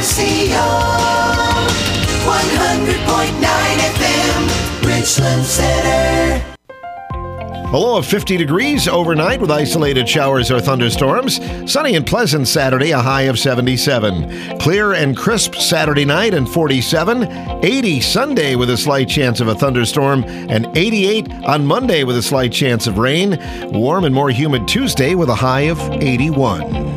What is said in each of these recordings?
KRCO 100.9 FM, Richland Center. A low of 50 degrees overnight with isolated showers or thunderstorms. Sunny and pleasant Saturday, a high of 77. Clear and crisp Saturday night and 47. 80 Sunday with a slight chance of a thunderstorm. And 88 on Monday with a slight chance of rain. Warm and more humid Tuesday with a high of 81.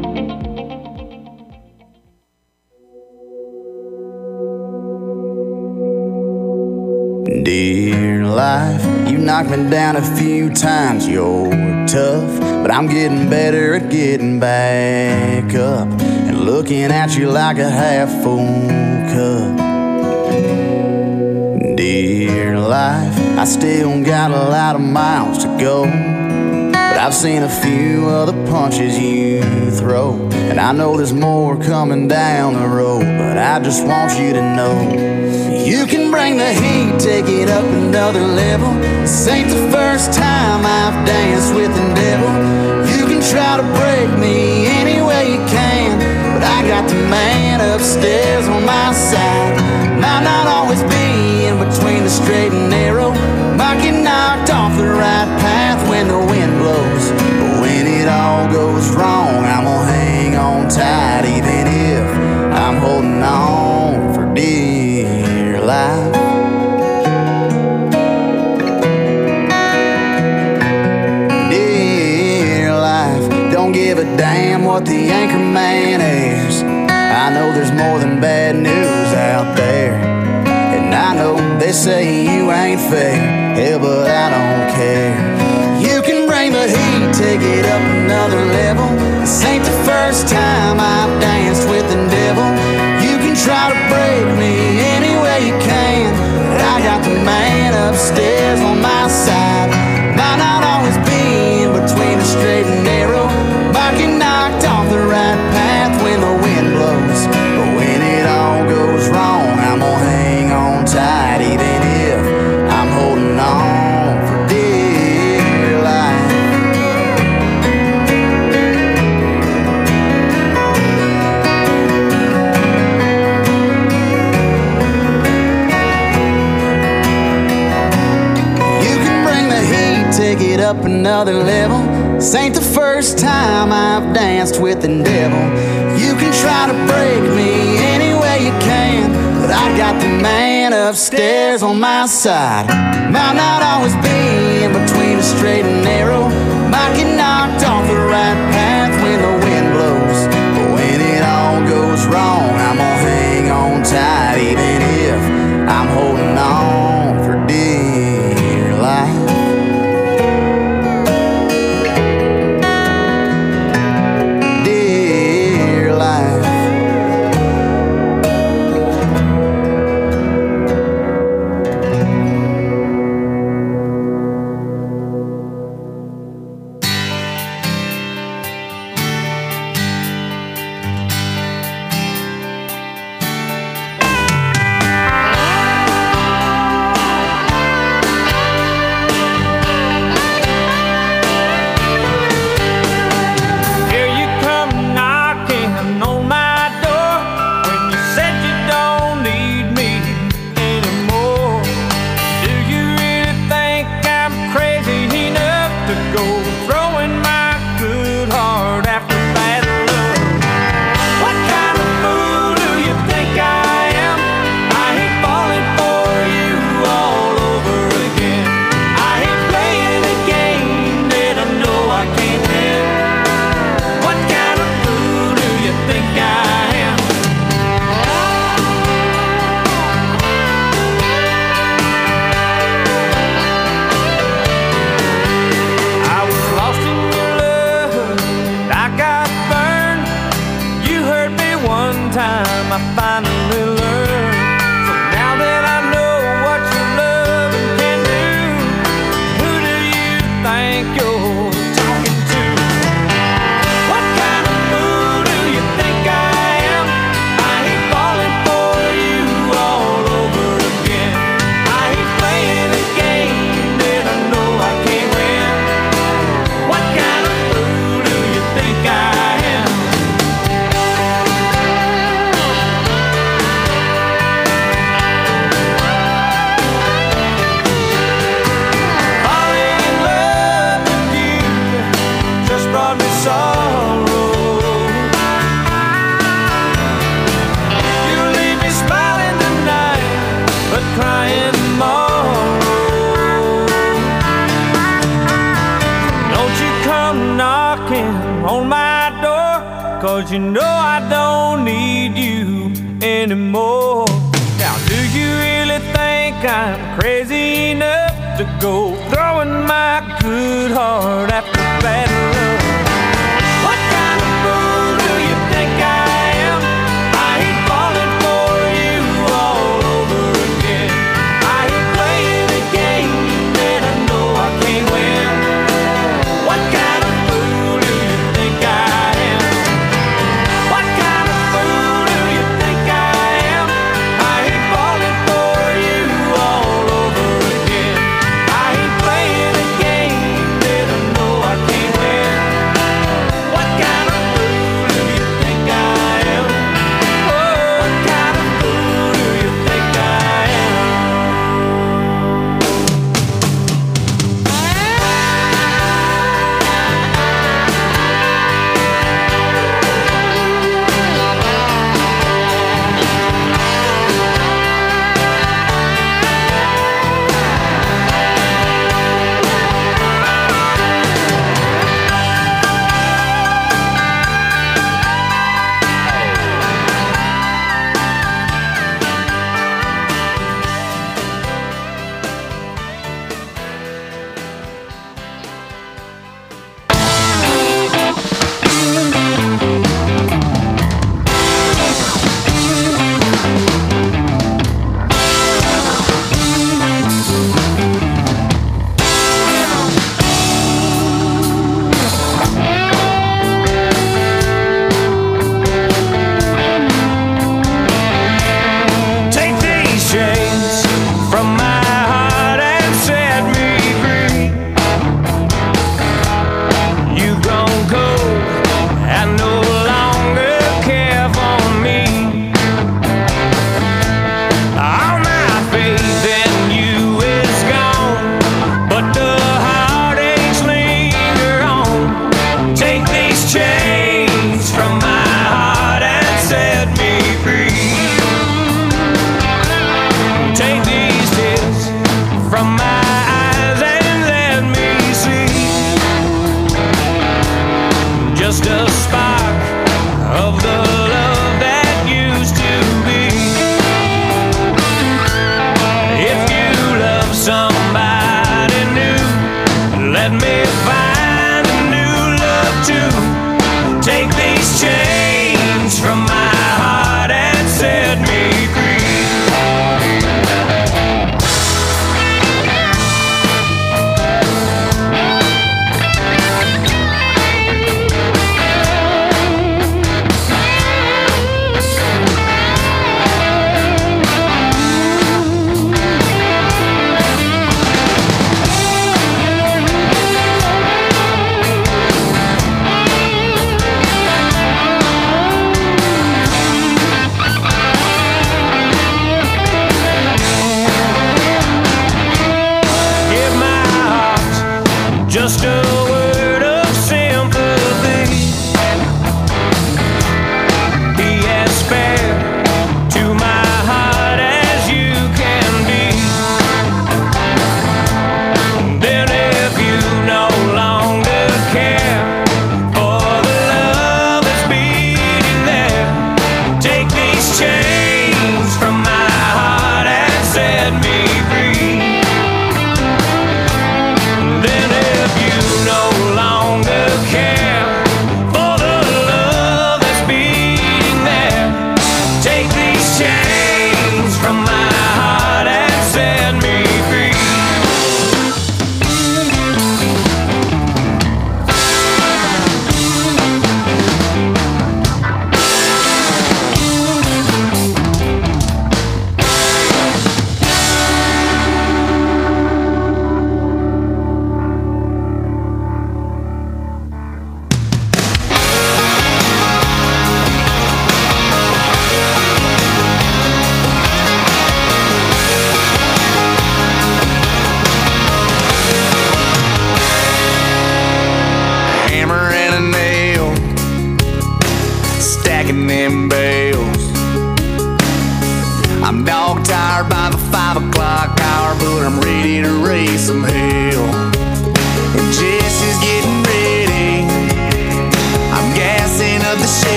Dear life, you knocked me down a few times, you're tough, but I'm getting better at getting back up and looking at you like a half-full cup. Dear life, I still got a lot of miles to go, but I've seen a few of the punches you throw, and I know there's more coming down the road, but I just want you to know you can bring the heat, take it up another level. This ain't the first time I've danced with the devil. You can try to break me any way you can, but I got the man upstairs on my side. Might not always be in between the straight and narrow, might get knocked off the right path when the wind blows, but when it all goes wrong, I'm gonna hang on tight, even if I'm holding on for dear life. Dear life, don't give a damn what the anchor man airs. I know there's more than bad news out there, and I know they say you ain't fair. Hell, but I don't care. You can bring the heat, take it up another level. This ain't the first time I've danced with the devil. You can try to break me any way you can, but I got the man upstairs on my side. Might not always be in between the straight and narrow, might get knocked off the right path when the wind blows, but when it all goes wrong, I'm gonna hang on tight, even if I'm holding on for dear life. Take it up another level. This ain't the first time I've danced with the devil. You can try to break me any way you can, but I got the man upstairs on my side. Might not always be in between the straight and narrow, might get knocked off the right path when the wind blows, but when it all goes wrong, I'm gonna hang on tight, even if I'm holding on for dear life. come knocking on my door, 'cause you know I don't need you anymore. Now do you really think I'm crazy enough to go throwing my good heart after bad love? What kind of fool do you think I am? I ain't falling for you all over again. I ain't playing a game that I know I can't win. What kind of fool do you think I am? What kind of fool do you think I am? I ain't falling for you all over again. I ain't playing a game that I know I can't win. What kind of fool do you think I am? Oh, what kind of fool do you think I am? Take these chains from my heart and set me free. You gon' go and no longer care for me. All my faith in you is gone, but the heartaches linger on. Take these chains from my heart and set me free. Take these tears from my eyes and let me see just a spark of the love that used to be. If you love somebody new, let me find a new love too. Take these chains from my heart and set me free.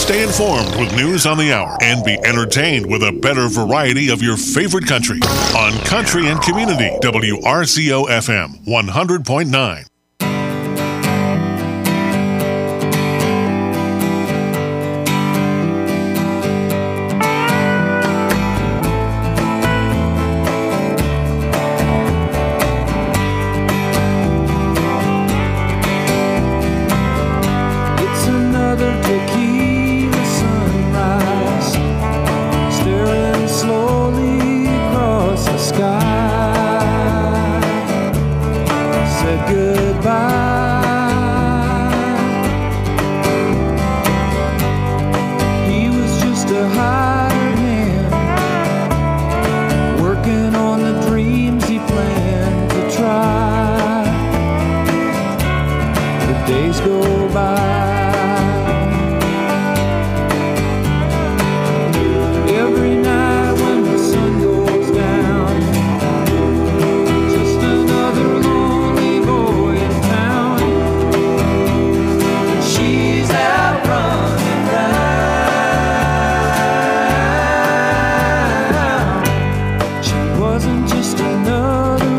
Stay informed with news on the hour and be entertained with a better variety of your favorite country on Country and Community, WRCO FM 100.9.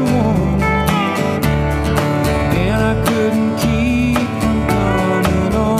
Keep on coming on.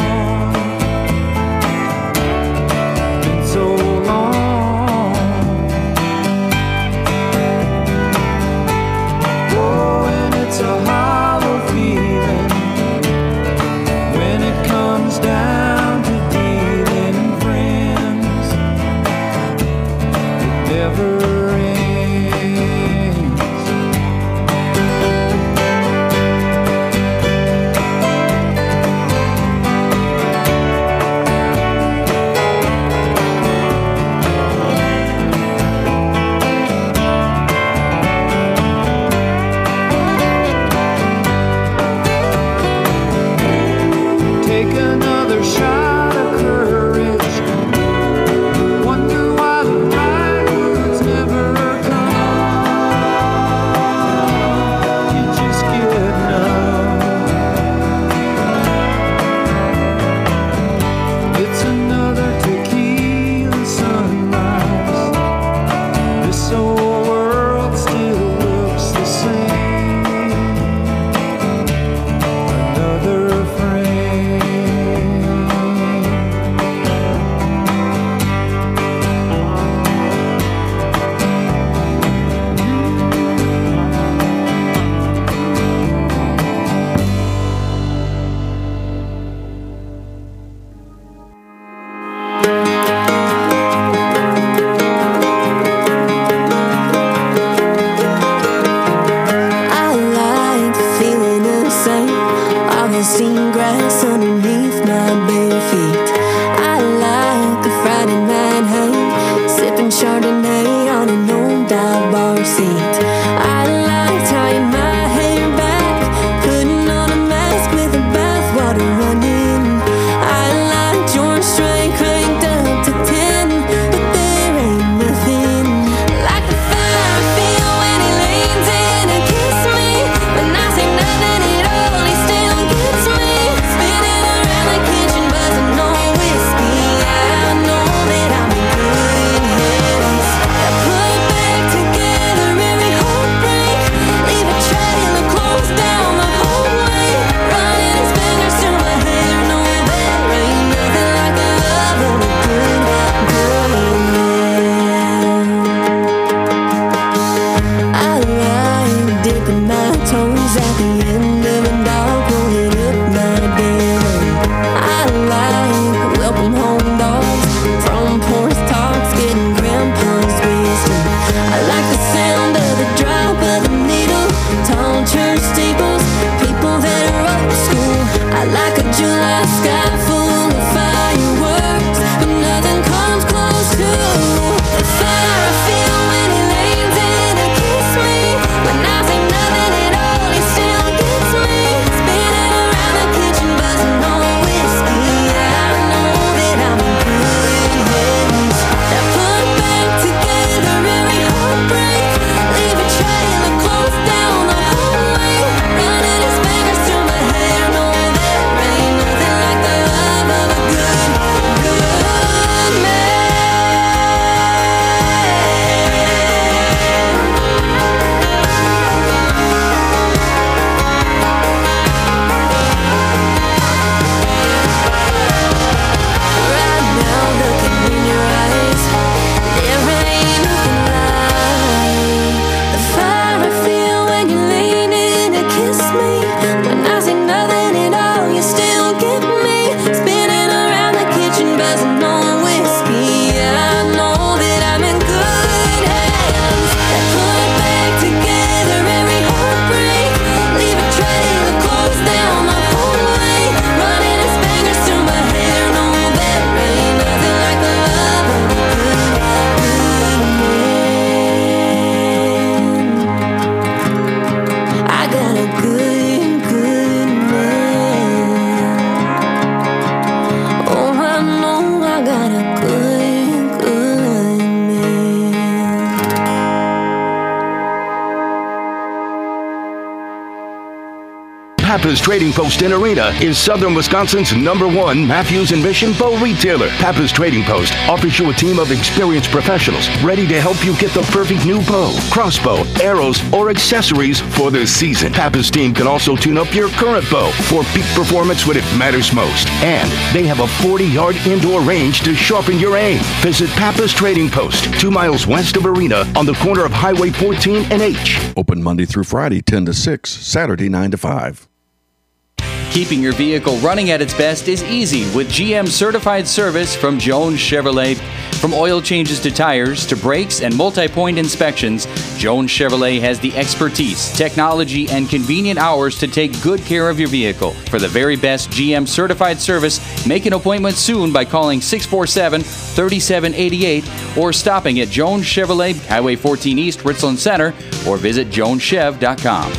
Pappas Trading Post in Arena is Southern Wisconsin's #1 Matthews and Mission bow retailer. Pappas Trading Post offers you a team of experienced professionals ready to help you get the perfect new bow, crossbow, arrows, or accessories for this season. Pappas team can also tune up your current bow for peak performance when it matters most. And they have a 40-yard indoor range to sharpen your aim. Visit Pappas Trading Post, 2 miles west of Arena on the corner of Highway 14 and H. Open Monday through Friday, 10 to 6, Saturday, 9 to 5. Keeping your vehicle running at its best is easy with GM certified service from Jones Chevrolet. From oil changes to tires to brakes and multi-point inspections, Jones Chevrolet has the expertise, technology, and convenient hours to take good care of your vehicle. For the very best GM certified service, make an appointment soon by calling 647-3788 or stopping at Jones Chevrolet, Highway 14 East, Richland Center, or visit joneschev.com.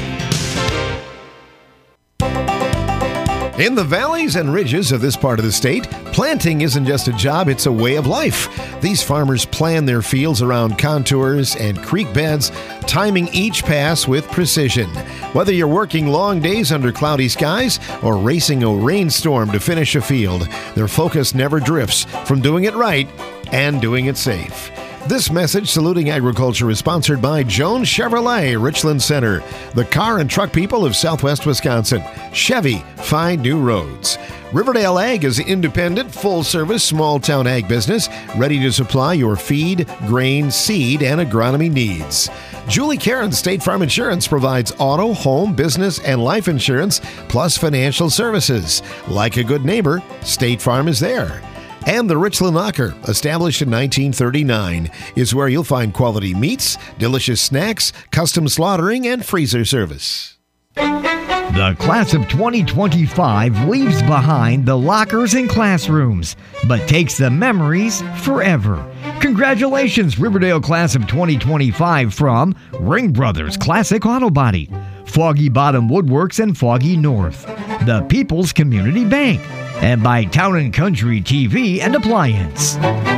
In the valleys and ridges of this part of the state, planting isn't just a job, it's a way of life. These farmers plan their fields around contours and creek beds, timing each pass with precision. Whether you're working long days under cloudy skies or racing a rainstorm to finish a field, their focus never drifts from doing it right and doing it safe. This message saluting agriculture is sponsored by Jones Chevrolet, Richland Center, the car and truck people of Southwest Wisconsin. Chevy, find new roads. Riverdale Ag is an independent, full-service, small-town ag business ready to supply your feed, grain, seed, and agronomy needs. Julie Karen State Farm Insurance provides auto, home, business, and life insurance, plus financial services. Like a good neighbor, State Farm is there. And the Richland Locker, established in 1939, is where you'll find quality meats, delicious snacks, custom slaughtering, and freezer service. The class of 2025 leaves behind the lockers and classrooms, but takes the memories forever. Congratulations, Riverdale class of 2025 from Ring Brothers Classic Auto Body, Foggy Bottom Woodworks and Foggy North, the People's Community Bank, and by Town & Country TV and Appliance.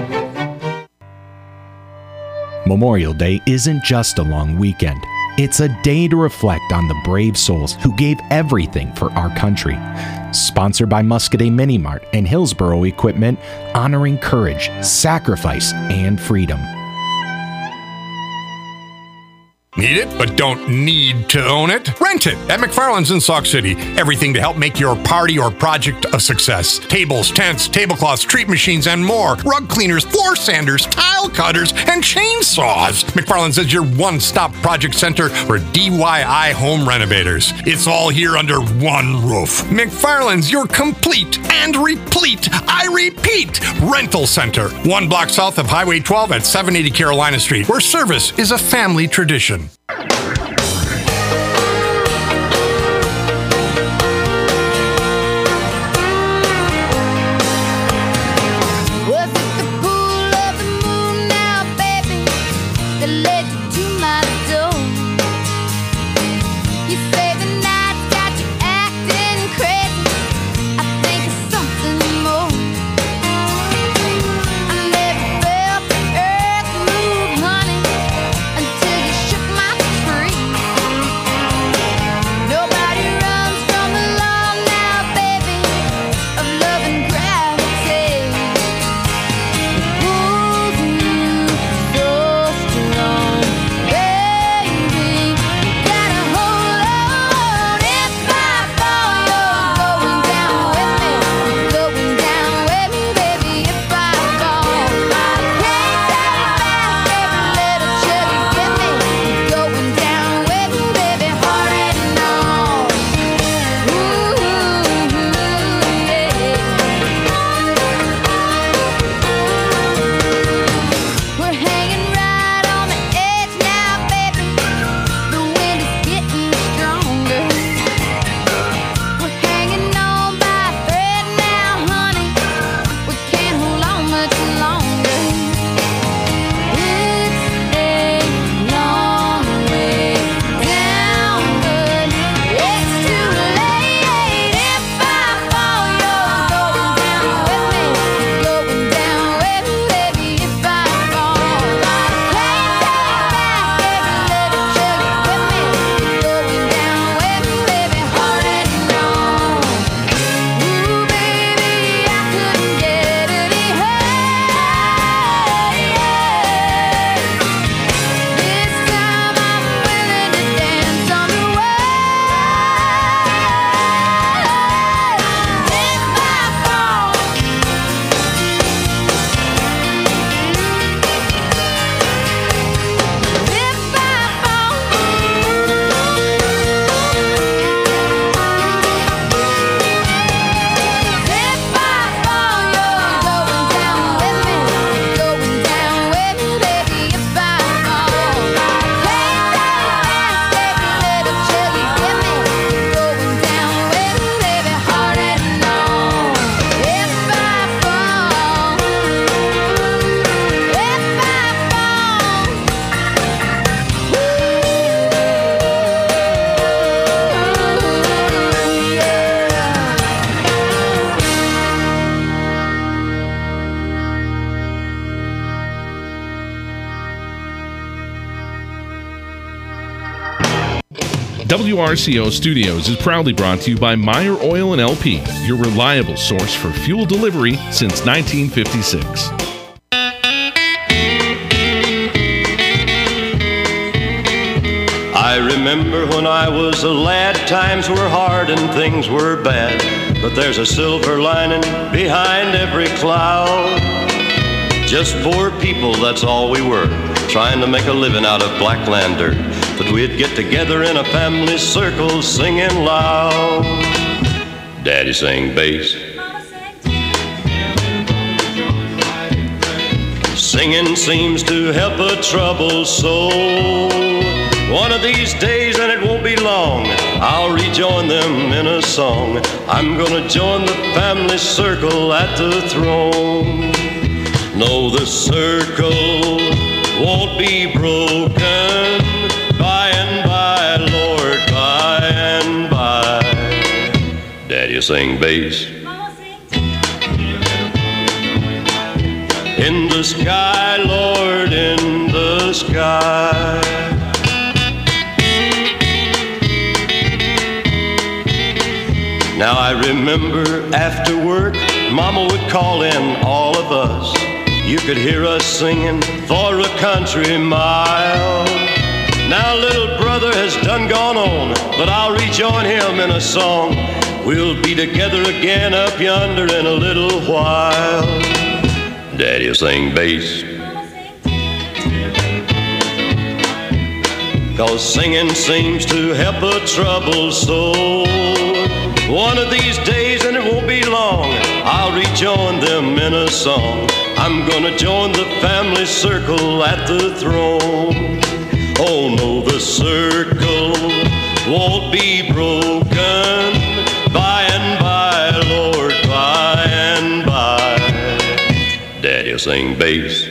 Memorial Day isn't just a long weekend. It's a day to reflect on the brave souls who gave everything for our country. Sponsored by Muscadet Mini Mart and Hillsboro Equipment, honoring courage, sacrifice, and freedom. Need it, but don't need to own it? Rent it at McFarland's in Sauk City. Everything to help make your party or project a success. Tables, tents, tablecloths, treat machines, and more. Rug cleaners, floor sanders, tile cutters, and chainsaws. McFarland's is your one-stop project center for DIY home renovators. It's all here under one roof. McFarland's, your complete and replete, I repeat, rental center. 1 block south of Highway 12 at 780 Carolina Street, where service is a family tradition. Shook my WRCO Studios is proudly brought to you by Meyer Oil and LP, your reliable source for fuel delivery since 1956. I remember when I was a lad, times were hard and things were bad, but there's a silver lining behind every cloud. Just poor people, that's all we were, trying to make a living out of blackland dirt. But we'd get together in a family circle singing loud. Daddy sang bass, singing seems to help a troubled soul. One of these days, and it won't be long, I'll rejoin them in a song. I'm gonna join the family circle at the throne. No, the circle won't be broken. By and by, Lord, by and by. Daddy sing bass. In the sky, Lord, in the sky. Now I remember after work, Mama would call in all of us. You could hear us singing for a country mile. Now little brother has done gone on, but I'll rejoin him in a song. We'll be together again up yonder in a little while. Daddy'll sing bass, 'cause singing seems to help a troubled soul. One of these days, and it won't be long, I'll rejoin them in a song. I'm gonna join the family circle at the throne. Oh no, the circle won't be broken. By and by, Lord, by and by. Daddy'll sing bass.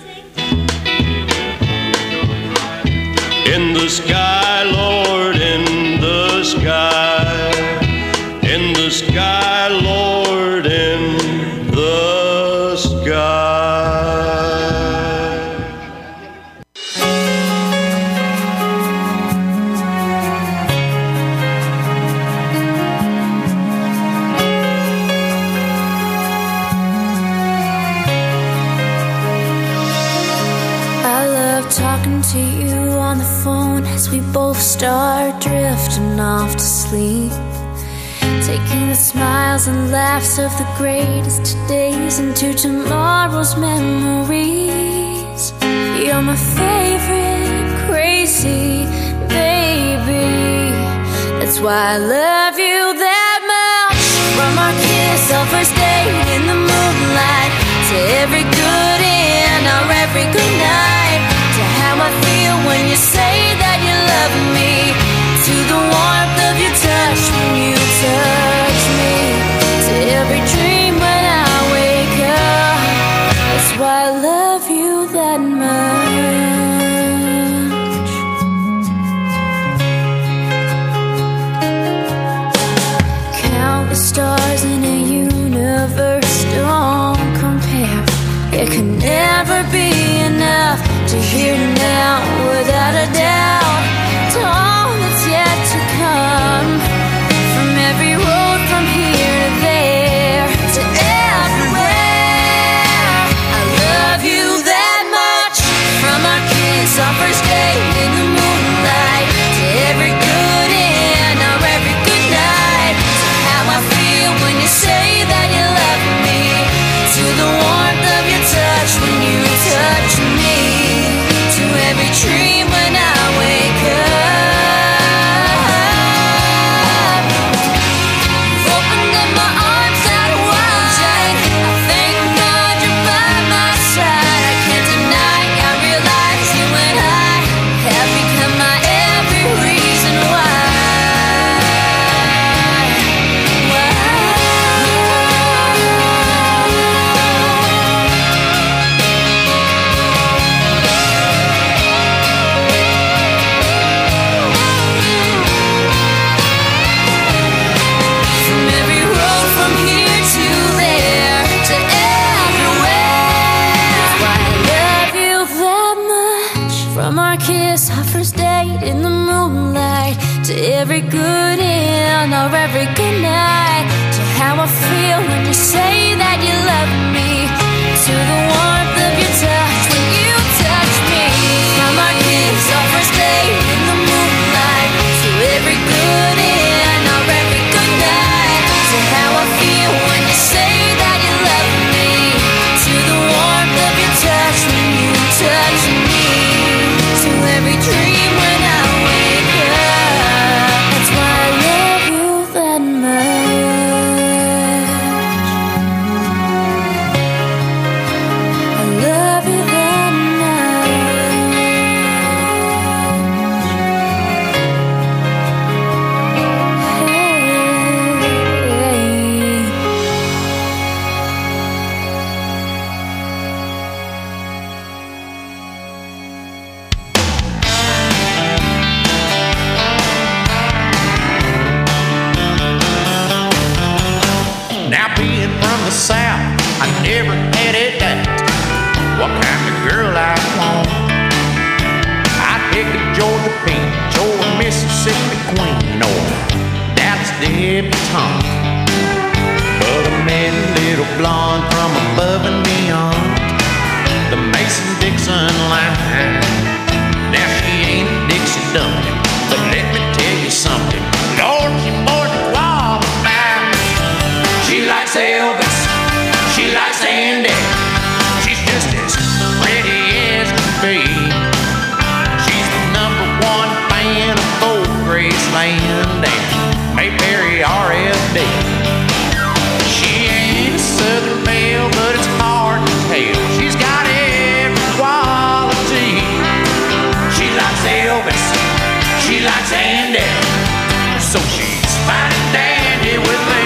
In the sky, Lord, in the sky. In the sky, Lord, in the sky. I love talking to you on the phone as we both start drifting off to sleep. Taking the smiles and laughs of the greatest days into tomorrow's memories. You're my favorite crazy baby. That's why I love you that much. From our kiss, our first date in the moonlight, to every good end or every good night, to how I feel when you say that you love me, to the warmth of your touch when you touch me, to every dream when I wake up. That's why I love you that much. Countless stars in a universe don't compare. It can never be enough to hear now without a doubt. To all that's yet to come, from every road from here to there, to everywhere. I love you that much. From our kiss, our first date in the moonlight, to every good end or every good night, to how I feel when you say that you love me, to the warmth of your touch when you touch me, to every dream when I every good end or every good night, to how I feel when you say that you love me, to the warmth of your touch when you touch me, from our kiss, our first day in the moonlight, to every good end or every good night, to how I feel when you say that you love me, to the warmth of your touch when you touch me, to every dream when I wake up. That's why I love you that much. I love you that Now being from the South, I never had it doubt what kind of girl I want. I'd pick a Georgia peach or a Mississippi queen or Dallas debutante, but I met a little blonde from above and beyond the Mason-Dixon line. Now she ain't a Dixie dumpling, but let me tell you something, Lord, she more than qualified. She likes Elvis, she likes Andy, she's just as pretty as can be. She's the #1 fan of both Graceland and Mayberry RFD. She ain't a Southern belle, but it's hard to tell. She's got every quality. She likes Elvis, she likes Andy, so she's fine and dandy with me.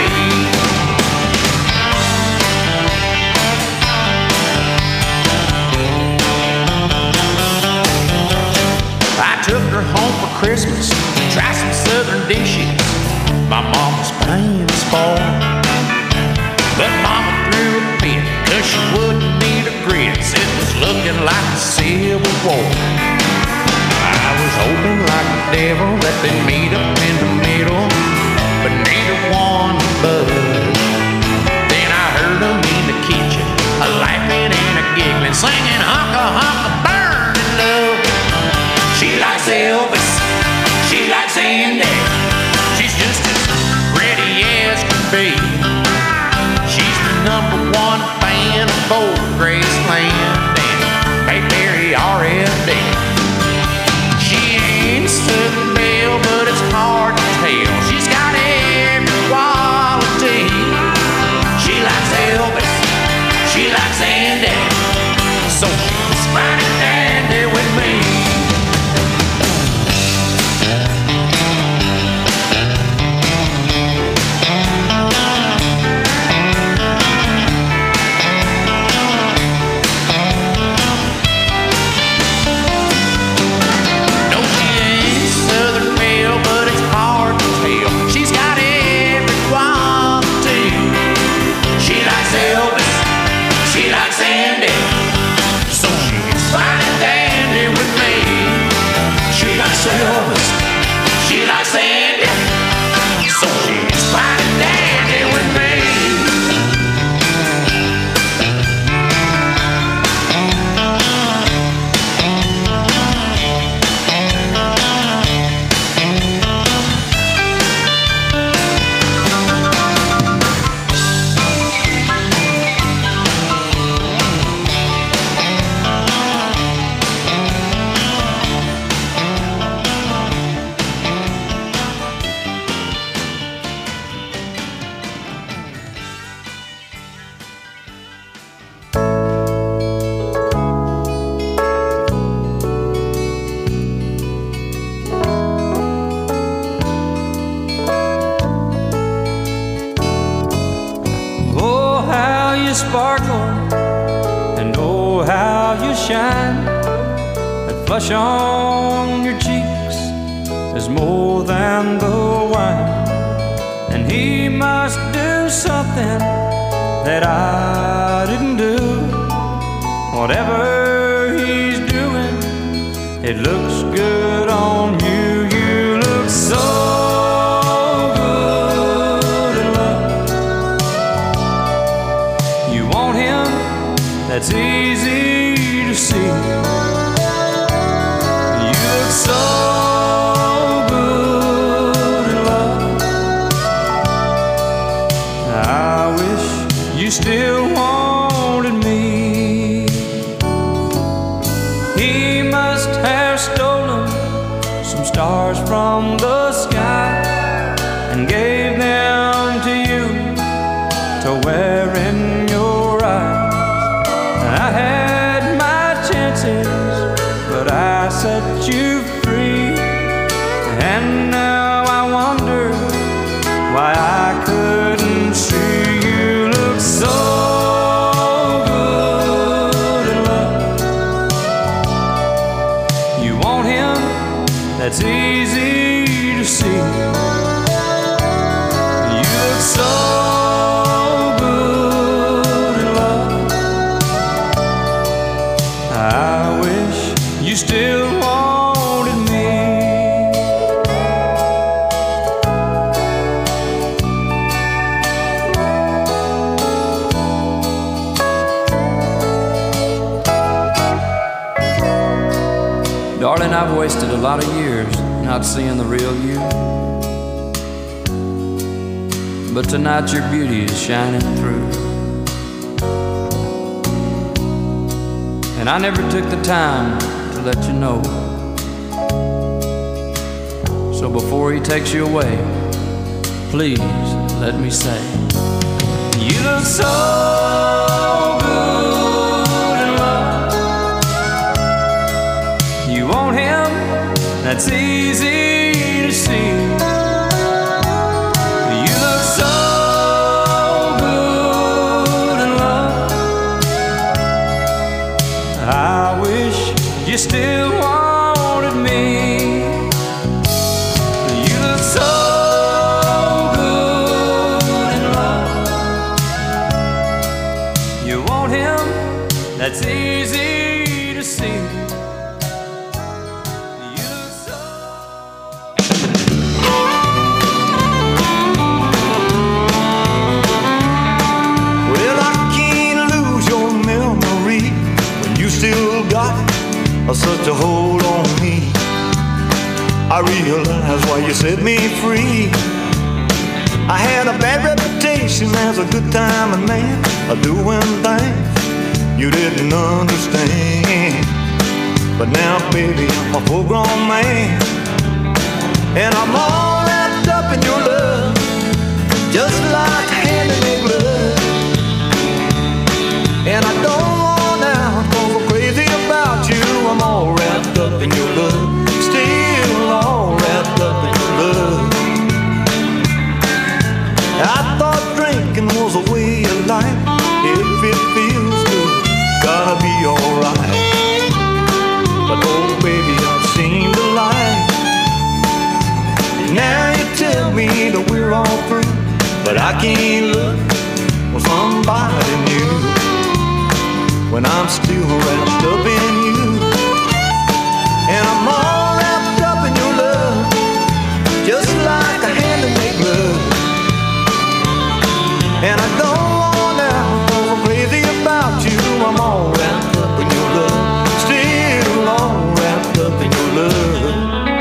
I took her home for Christmas to try some Southern dishes my mama's famous for. But mama threw a fit 'cause she wouldn't eat her grits. It was looking like the Civil War. I was hoping like the devil that they'd meet up in the middle, but neither one budged. Then I heard them in the kitchen, a laughing and a giggling, singing honka honka burning love. She likes Elvis, she likes Andy, she's just as ready as can be. She's the #1 fan of both Graceland and Mayberry RFD. She ain't a Southern belle, but it's hard to tell. She's got every quality. She likes Elvis, she likes Andy, so she's fine and dandy with me. Elvis, she likes Andy, so she's fine and dandy with me. Sparkle, and oh how you shine. That flush on your cheeks is more than the wine. And he must do something that I didn't do. Whatever he's doing, it looks good on you. You look so that's easy to see. You look so good in love. I wish you still wanted me. He must have stolen some stars from the sky and gave them to you to wear in your eyes. I had my chances, but I set you free. And now I wonder why I couldn't see. You look so good in love. You want him, that's easy to see. You look so good in love. I wish you still wanted me. Darling, I've wasted a lot of years not seeing the real you. But tonight your beauty is shining through. And I never took the time to let you know. So before he takes you away, please let me say, you look so good in love. You want him, that's easy to see. You look so good in love. I wish you still wanted me. You look so good in love. You want him, that's easy to see. Such a hold on me. I realize why you set me free. I had a bad reputation as a good timing man, doing things you didn't understand. But now, baby, I'm a full-grown man, and I'm all wrapped up in your love, just like a hand in a glove. And I don't want out, 'cause I'm crazy about you. I'm all wrapped up in your love, still all wrapped up in your love. I thought drinking was a way of life. If it feels good, gotta be alright. But oh baby, I've seen the light. Now you tell me that we're all through, but I can't look for somebody new when I'm still wrapped up in you. And I'm all wrapped up in your love, just like a hand in a glove. And I don't want out, 'cause I'm crazy about you. I'm all wrapped up in your love, still all wrapped up in your love.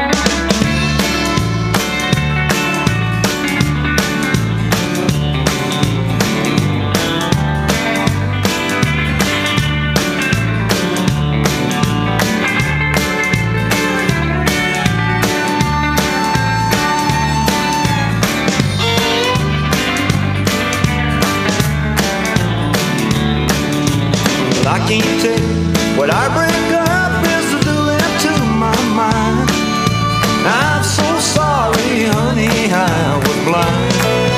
I can't tell what our breakup is doing to my mind. I'm so sorry, honey, I was blind.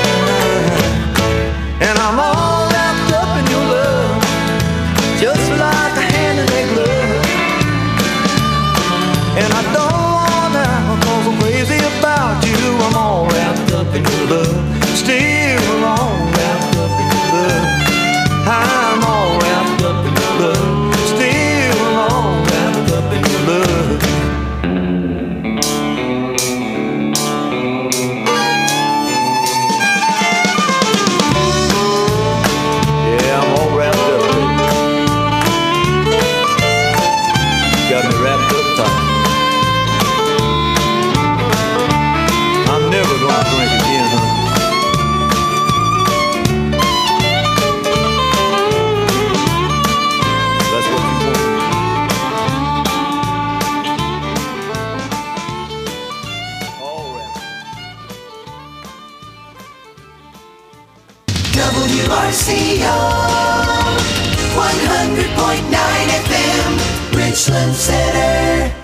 And I'm all wrapped up in your love, just like a hand in a glove. And I don't want out, 'cause I'm crazy about you. I'm all wrapped up in your love, still all wrapped up in your love. I'm all wrapped up in your love, still all wrapped up in your love. Yeah, I'm all wrapped up, baby. WRCO 100.9 FM, Richland Center.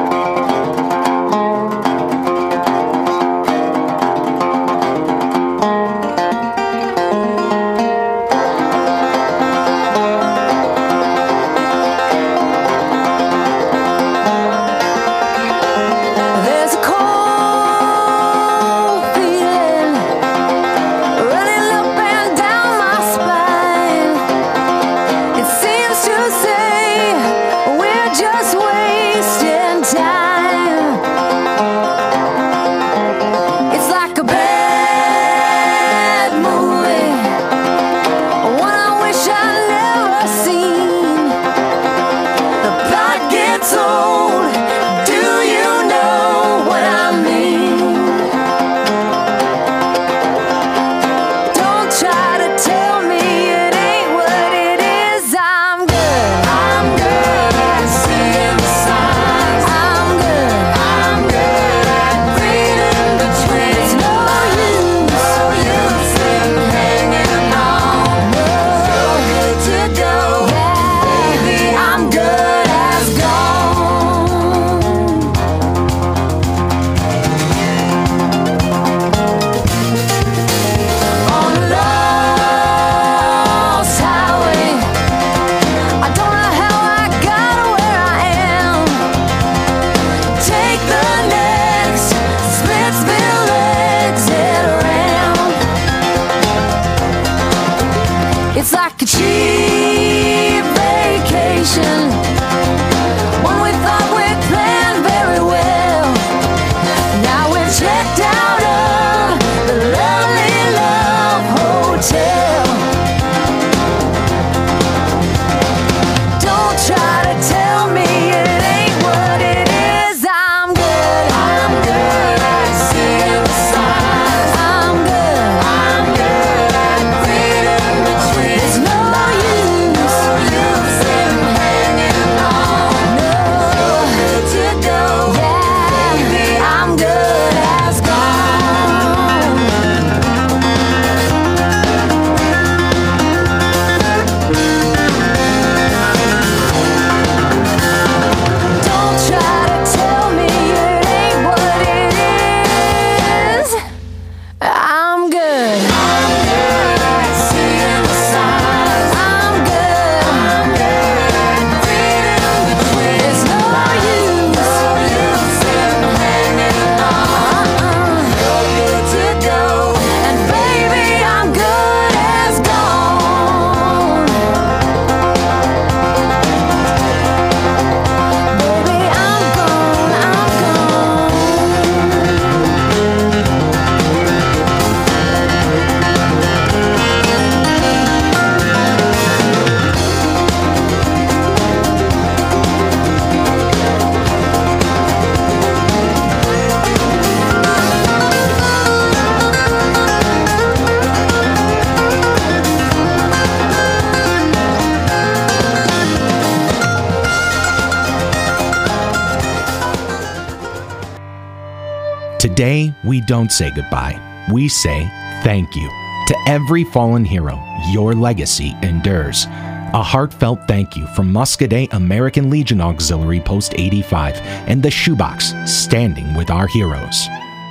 Today, we don't say goodbye. We say thank you. To every fallen hero, your legacy endures. A heartfelt thank you from Muscadet American Legion Auxiliary Post 85 and the Shoebox, standing with our heroes.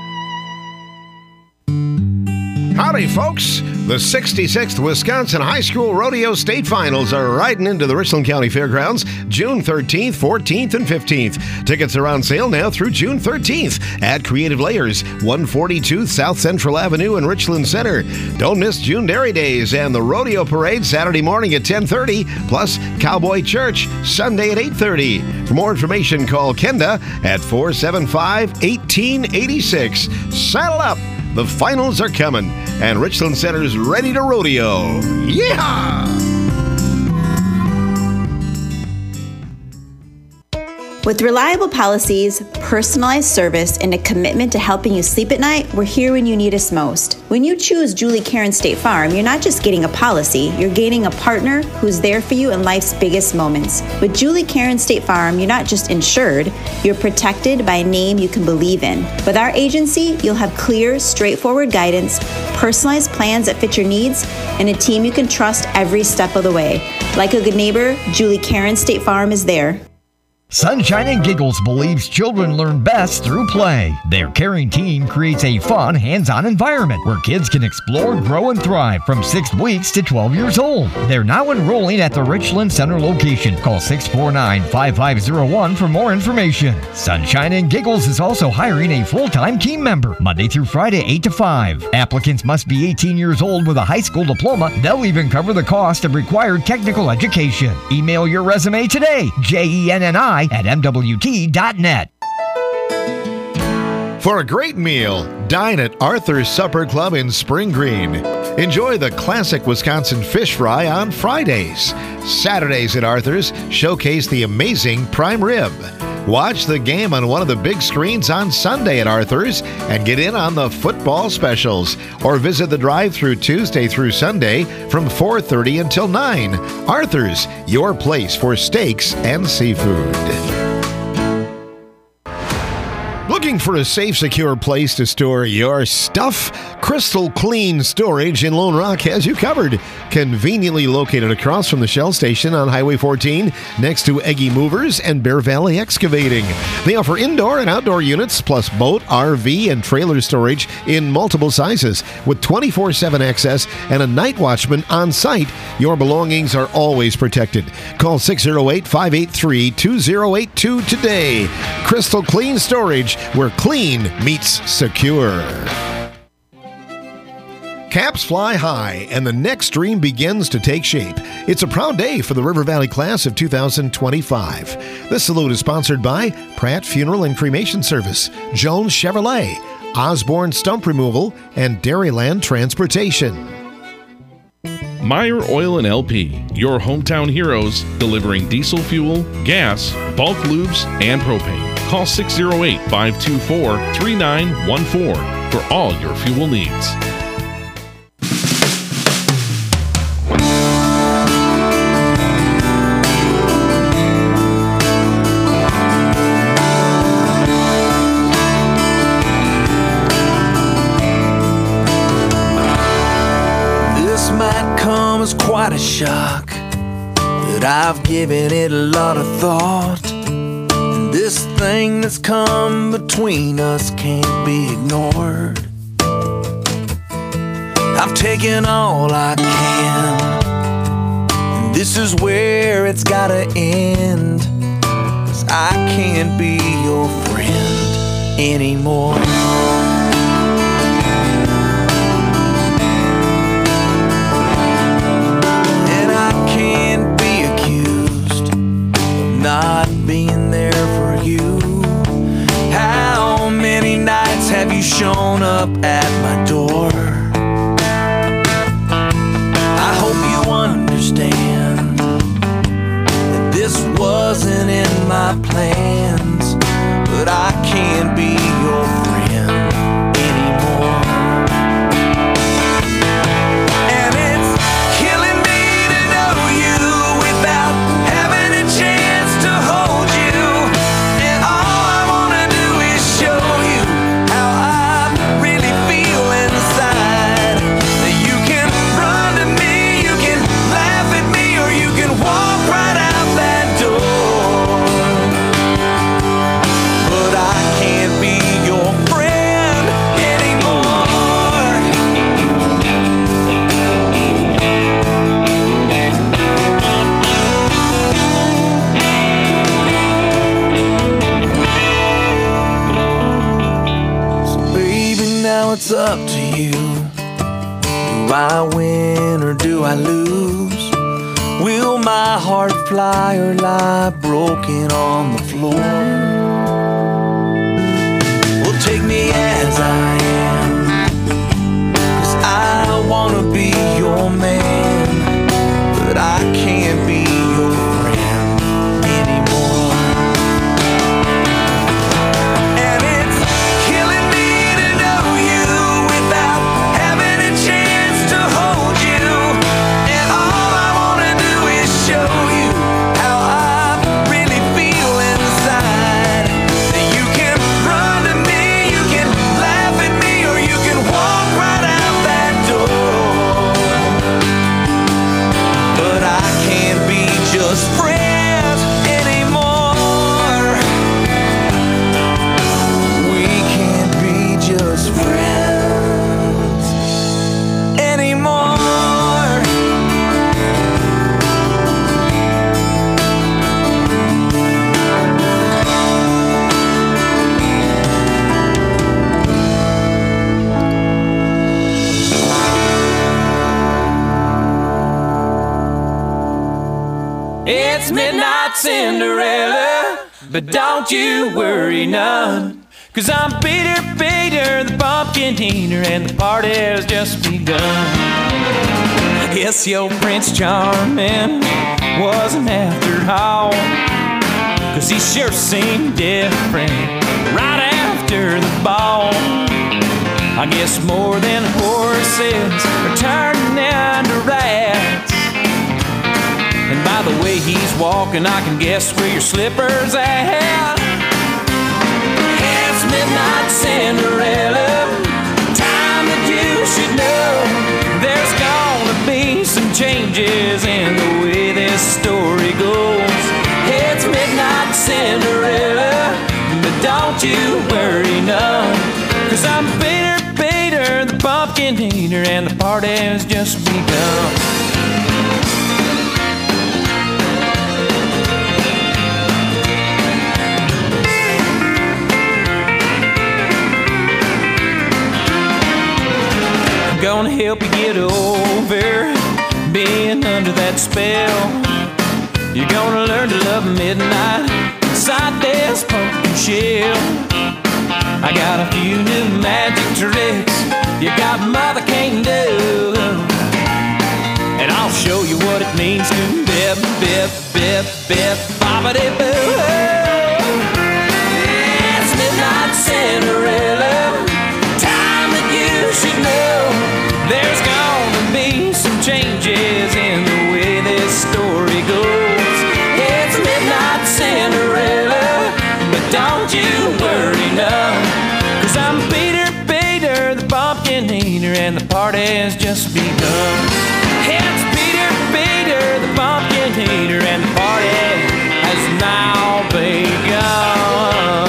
Howdy, folks. The 66th Wisconsin High School Rodeo State Finals are riding into the Richland County Fairgrounds June 13th, 14th, and 15th. Tickets are on sale now through June 13th at Creative Layers, 142 South Central Avenue in Richland Center. Don't miss June Dairy Days and the Rodeo Parade Saturday morning at 10:30, plus Cowboy Church Sunday at 8:30. For more information, call Kenda at 475-1886. Saddle up! The finals are coming, and Richland Center's ready to rodeo. Yeehaw! With reliable policies, personalized service, and a commitment to helping you sleep at night, we're here when you need us most. When you choose Julie Karen State Farm, you're not just getting a policy, you're gaining a partner who's there for you in life's biggest moments. With Julie Karen State Farm, you're not just insured, you're protected by a name you can believe in. With our agency, you'll have clear, straightforward guidance, personalized plans that fit your needs, and a team you can trust every step of the way. Like a good neighbor, Julie Karen State Farm is there. Sunshine and Giggles believes children learn best through play. Their caring team creates a fun, hands-on environment where kids can explore, grow, and thrive from 6 weeks to 12 years old. They're now enrolling at the Richland Center location. Call 649-5501 for more information. Sunshine and Giggles is also hiring a full-time team member, Monday through Friday, 8 to 5. Applicants must be 18 years old with a high school diploma. They'll even cover the cost of required technical education. Email your resume today, JENNI at MWT.net. For a great meal, dine at Arthur's Supper Club in Spring Green. Enjoy the classic Wisconsin fish fry on Fridays. Saturdays at Arthur's showcase the amazing prime rib. Watch the game on one of the big screens on Sunday at Arthur's and get in on the football specials. Or visit the drive-thru Tuesday through Sunday from 4:30 until 9. Arthur's, your place for steaks and seafood. Looking for a safe, secure place to store your stuff? Crystal Clean Storage in Lone Rock has you covered. Conveniently located across from the Shell Station on Highway 14, next to Eggy Movers and Bear Valley Excavating. They offer indoor and outdoor units, plus boat, RV, and trailer storage in multiple sizes. With 24/7 access and a night watchman on site, your belongings are always protected. Call 608-583-2082 today. Crystal Clean Storage, where clean meets secure. Caps fly high, and the next dream begins to take shape. It's a proud day for the River Valley class of 2025. This salute is sponsored by Pratt Funeral and Cremation Service, Jones Chevrolet, Osborne Stump Removal, and Dairyland Transportation. Meyer Oil and LP, your hometown heroes, delivering diesel fuel, gas, bulk lubes, and propane. Call 608-524-3914 for all your fuel needs. Quite a shock, but I've given it a lot of thought. And this thing that's come between us can't be ignored. I've taken all I can, and this is where it's gotta end. 'Cause I can't be your friend anymore. Not being there for you. How many nights have you shown up at my door? I hope you understand that this wasn't in my plans, but I can't be your friend anymore. And it's killing me to know you without having a chance to hold you, and all I wanna do is show you how I really feel inside. You can run to me, you can laugh at me, or you can walk right out that door. But I can't be your friend anymore. Baby, now it's up to you. Do I win or do I lose? Will my heart fly or lie broken on the floor? Well, take me as I am, 'cause I wanna be your man, but I can't be your friend anymore. It's midnight Cinderella, but don't you worry none, 'cause I'm Peter, the pumpkin eater, and the party has just begun. Yes, your Prince Charming wasn't after all, 'cause he sure seemed different right after the ball. I guess more than horses are turning into rats, and by the way he's walking, I can guess where your slipper's at. It's midnight Cinderella, time that you should know. There's gonna be some changes in the way this story goes. It's midnight Cinderella, but don't you worry none, 'cause I'm Peter, the pumpkin eater, and the party has just begun. I'm gonna help you get over being under that spell. You're gonna learn to love midnight inside this pumpkin shell. I got a few new magic tricks you got mother can't do, and I'll show you what it means to bip, bip, bip, bip, bobbity-boo. It's midnight Cinderella, time that you should know. There's gonna be some changes in the way this story goes. It's midnight Cinderella, but don't you worry none, 'cause I'm Peter, the pumpkin eater, and the party has just begun. It's Peter, the pumpkin eater, and the party has now begun.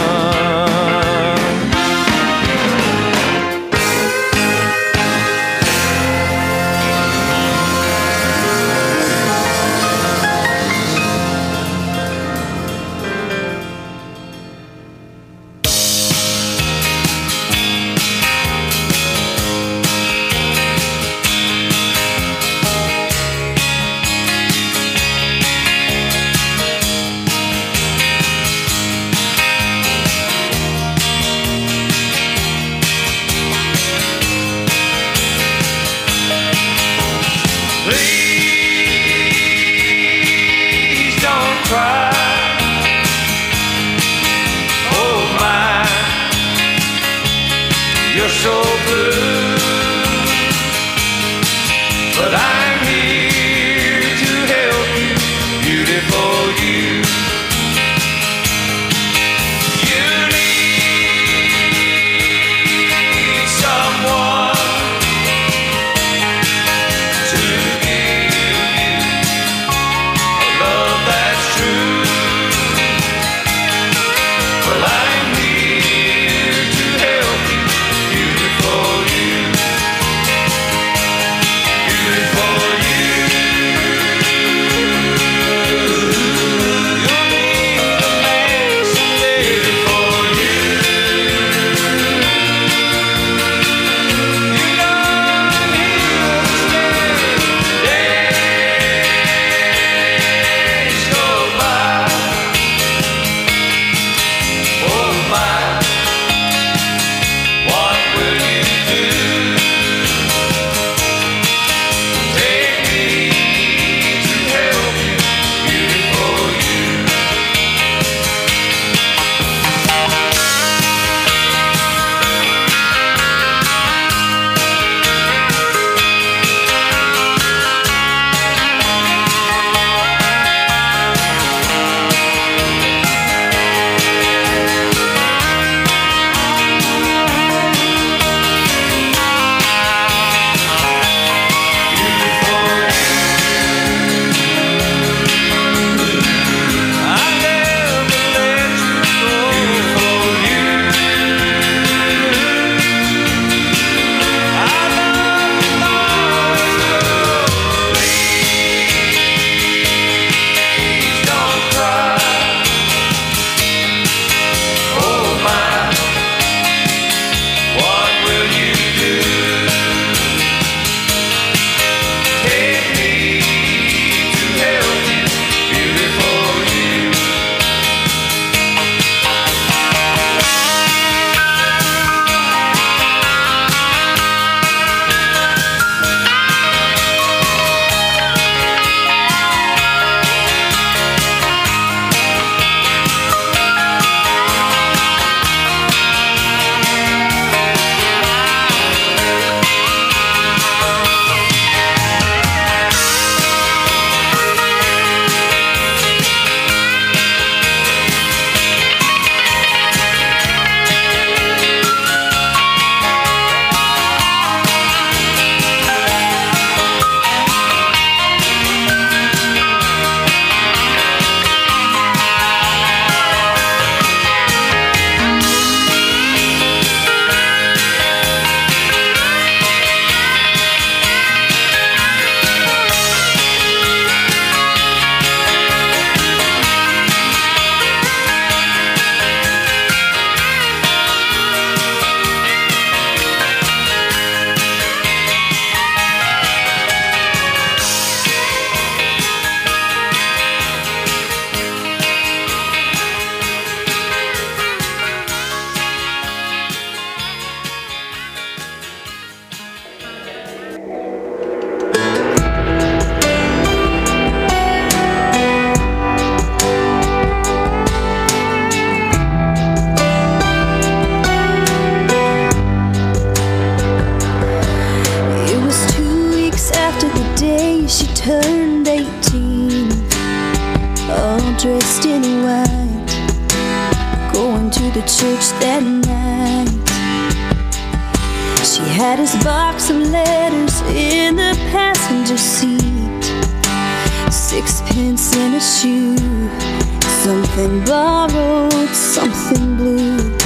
So blue, but I'm here to help you, beautiful you. You need someone to give you a love that's true. Well, I'm here to help you, beautiful day she turned 18, all dressed in white, going to the church that night. She had his box of letters in the passenger seat, 6 pence in a shoe, something borrowed, something blue.